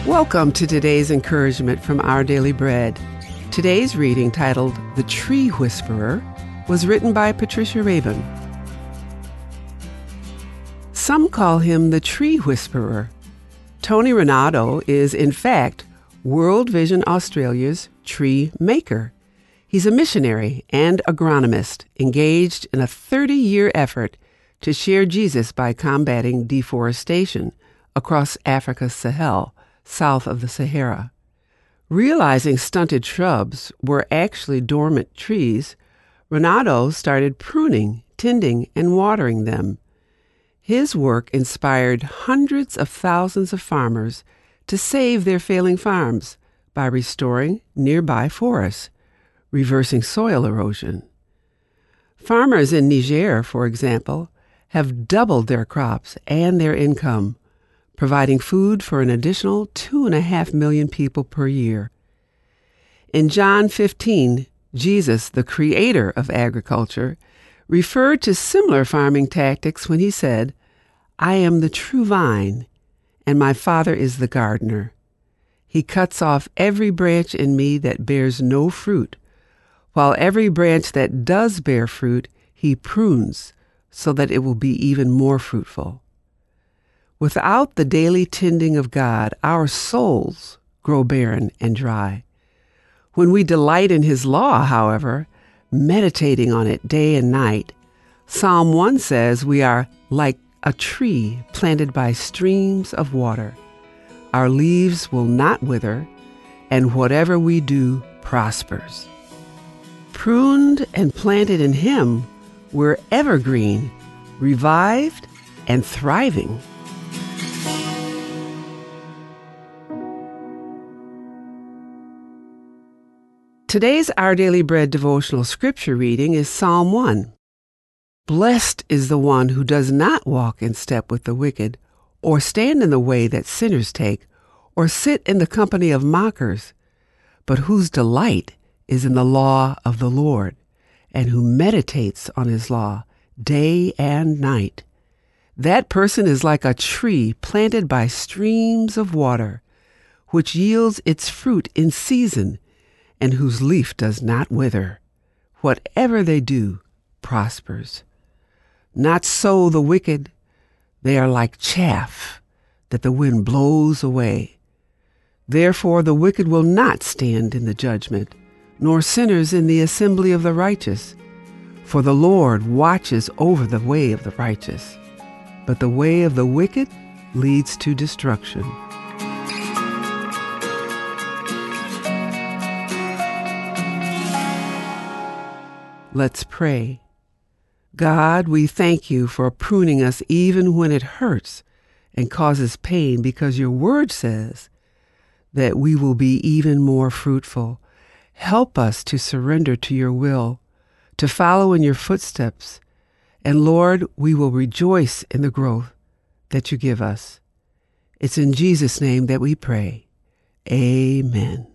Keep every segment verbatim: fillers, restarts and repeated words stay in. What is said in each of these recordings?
Welcome to today's encouragement from Our Daily Bread. Today's reading, titled The Tree Whisperer, was written by Patricia Rabin. Some call him the Tree Whisperer. Tony Renato is, in fact, World Vision Australia's tree maker. He's a missionary and agronomist engaged in a thirty-year effort to share Jesus by combating deforestation across Africa's Sahel, south of the Sahara. Realizing stunted shrubs were actually dormant trees, Renato started pruning, tending, and watering them. His work inspired hundreds of thousands of farmers to save their failing farms by restoring nearby forests, reversing soil erosion. Farmers in Niger, for example, have doubled their crops and their income, providing food for an additional two and a half million people per year. In John fifteen, Jesus, the creator of agriculture, referred to similar farming tactics when he said, "I am the true vine, and my Father is the gardener. He cuts off every branch in me that bears no fruit, while every branch that does bear fruit he prunes so that it will be even more fruitful." Without the daily tending of God, our souls grow barren and dry. When we delight in His law, however, meditating on it day and night, Psalm one says we are like a tree planted by streams of water. Our leaves will not wither, and whatever we do prospers. Pruned and planted in Him, we're evergreen, revived, and thriving. Today's Our Daily Bread devotional scripture reading is Psalm one. Blessed is the one who does not walk in step with the wicked, or stand in the way that sinners take, or sit in the company of mockers, but whose delight is in the law of the Lord, and who meditates on His law day and night. That person is like a tree planted by streams of water, which yields its fruit in season, and whose leaf does not wither. Whatever they do prospers. Not so the wicked. They are like chaff that the wind blows away. Therefore the wicked will not stand in the judgment, nor sinners in the assembly of the righteous. For the Lord watches over the way of the righteous, but the way of the wicked leads to destruction. Let's pray. God, we thank You for pruning us even when it hurts and causes pain, because Your word says that we will be even more fruitful. Help us to surrender to Your will, to follow in Your footsteps, and Lord, we will rejoice in the growth that You give us. It's in Jesus' name that we pray. Amen.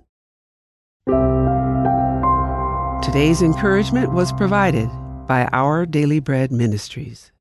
Today's encouragement was provided by Our Daily Bread Ministries.